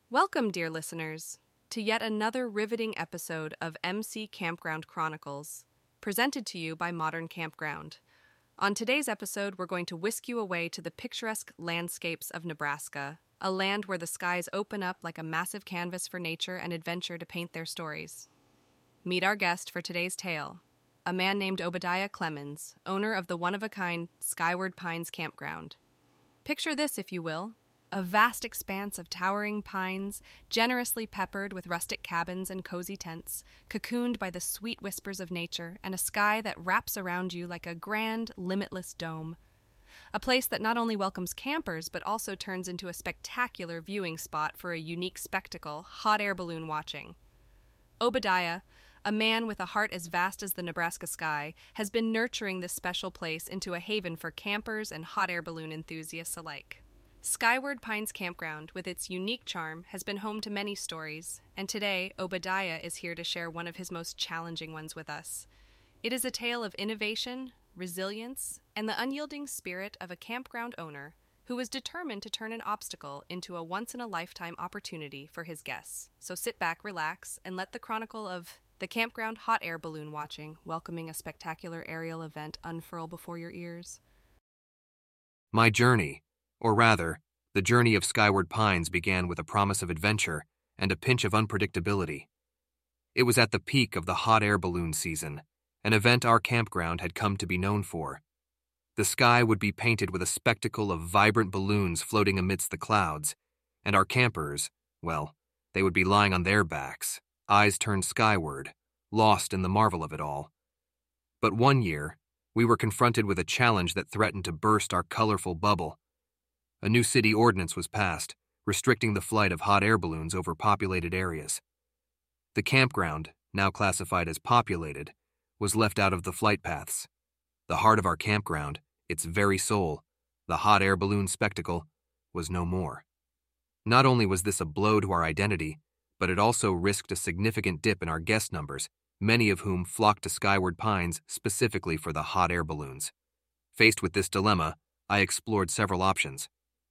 Welcome, dear listeners, to yet another riveting episode of MC Campground Chronicles, presented to you by Modern Campground. On today's episode, we're going to whisk you away to the picturesque landscapes of Nebraska, a land where the skies open up like a massive canvas for nature and adventure to paint their stories. Meet our guest for today's tale, a man named Obadiah Clemens, owner of the one-of-a-kind Skyward Pines Campground. Picture this, if you will. A vast expanse of towering pines, generously peppered with rustic cabins and cozy tents, cocooned by the sweet whispers of nature, and a sky that wraps around you like a grand, limitless dome. A place that not only welcomes campers, but also turns into a spectacular viewing spot for a unique spectacle, hot air balloon watching. Obadiah, a man with a heart as vast as the Nebraska sky, has been nurturing this special place into a haven for campers and hot air balloon enthusiasts alike. Skyward Pines Campground, with its unique charm, has been home to many stories, and today Obadiah is here to share one of his most challenging ones with us. It is a tale of innovation, resilience, and the unyielding spirit of a campground owner who was determined to turn an obstacle into a once-in-a-lifetime opportunity for his guests. So sit back, relax, and let the chronicle of the campground hot air balloon watching, welcoming a spectacular aerial event, unfurl before your ears. My journey, or rather, the journey of Skyward Pines, began with a promise of adventure and a pinch of unpredictability. It was at the peak of the hot air balloon season, an event our campground had come to be known for. The sky would be painted with a spectacle of vibrant balloons floating amidst the clouds, and our campers, well, they would be lying on their backs, eyes turned skyward, lost in the marvel of it all. But one year, we were confronted with a challenge that threatened to burst our colorful bubble. A new city ordinance was passed, restricting the flight of hot air balloons over populated areas. The campground, now classified as populated, was left out of the flight paths. The heart of our campground, its very soul, the hot air balloon spectacle, was no more. Not only was this a blow to our identity, but it also risked a significant dip in our guest numbers, many of whom flocked to Skyward Pines specifically for the hot air balloons. Faced with this dilemma, I explored several options.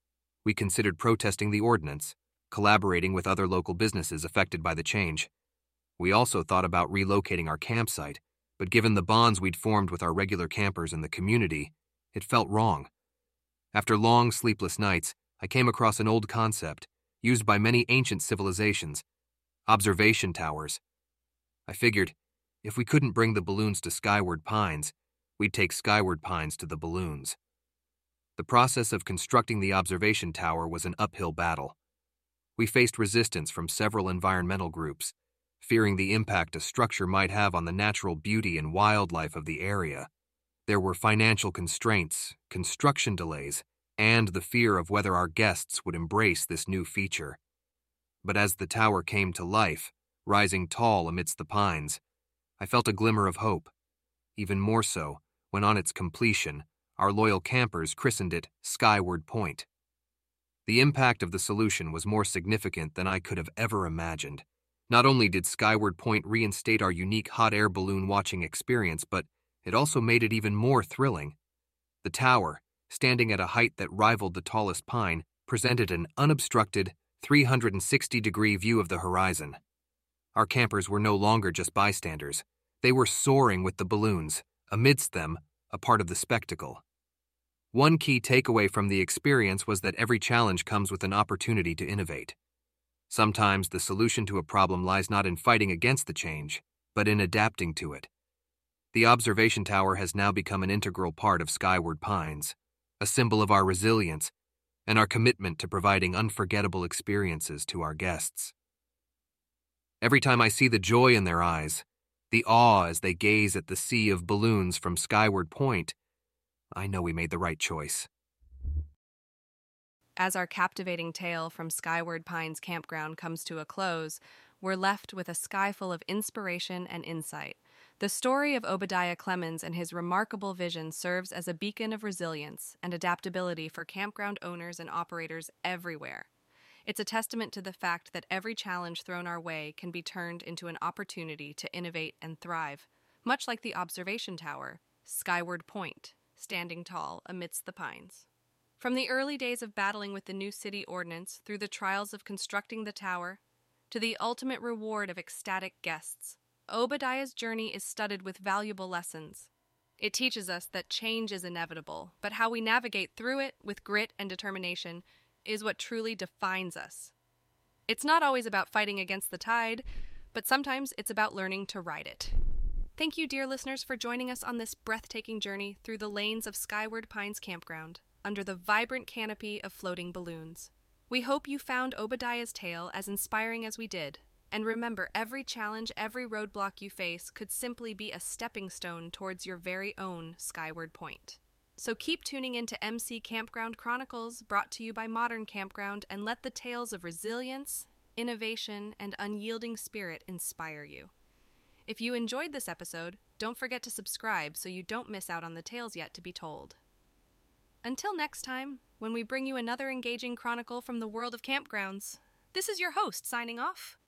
We considered protesting the ordinance, collaborating with other local businesses affected by the change. We also thought about relocating our campsite, but given the bonds we'd formed with our regular campers in the community, it felt wrong. After long, sleepless nights, I came across an old concept, used by many ancient civilizations: observation towers. I figured, if we couldn't bring the balloons to Skyward Pines, we'd take Skyward Pines to the balloons. The process of constructing the observation tower was an uphill battle. We faced resistance from several environmental groups, fearing the impact a structure might have on the natural beauty and wildlife of the area. There were financial constraints, construction delays, and the fear of whether our guests would embrace this new feature. But as the tower came to life, rising tall amidst the pines, I felt a glimmer of hope. Even more so, when on its completion, our loyal campers christened it Skyward Point. The impact of the solution was more significant than I could have ever imagined. Not only did Skyward Point reinstate our unique hot air balloon watching experience, but it also made it even more thrilling. The tower, standing at a height that rivaled the tallest pine, presented an unobstructed, 360-degree view of the horizon. Our campers were no longer just bystanders. They were soaring with the balloons, amidst them, a part of the spectacle. One key takeaway from the experience was that every challenge comes with an opportunity to innovate. Sometimes the solution to a problem lies not in fighting against the change, but in adapting to it. The observation tower has now become an integral part of Skyward Pines, a symbol of our resilience and our commitment to providing unforgettable experiences to our guests. Every time I see the joy in their eyes, the awe as they gaze at the sea of balloons from Skyward Point, I know we made the right choice. As our captivating tale from Skyward Pines Campground comes to a close, we're left with a sky full of inspiration and insight. The story of Obadiah Clemens and his remarkable vision serves as a beacon of resilience and adaptability for campground owners and operators everywhere. It's a testament to the fact that every challenge thrown our way can be turned into an opportunity to innovate and thrive, much like the observation tower, Skyward Point, standing tall amidst the pines. From the early days of battling with the new city ordinance through the trials of constructing the tower, to the ultimate reward of ecstatic guests, Obadiah's journey is studded with valuable lessons. It teaches us that change is inevitable, but how we navigate through it with grit and determination is what truly defines us. It's not always about fighting against the tide, but sometimes it's about learning to ride it. Thank you, dear listeners, for joining us on this breathtaking journey through the lanes of Skyward Pines Campground, under the vibrant canopy of floating balloons. We hope you found Obadiah's tale as inspiring as we did. And remember, every challenge, every roadblock you face could simply be a stepping stone towards your very own skyward point. So keep tuning into MC Campground Chronicles, brought to you by Modern Campground, and let the tales of resilience, innovation, and unyielding spirit inspire you. If you enjoyed this episode, don't forget to subscribe so you don't miss out on the tales yet to be told. Until next time, when we bring you another engaging chronicle from the world of campgrounds, this is your host signing off.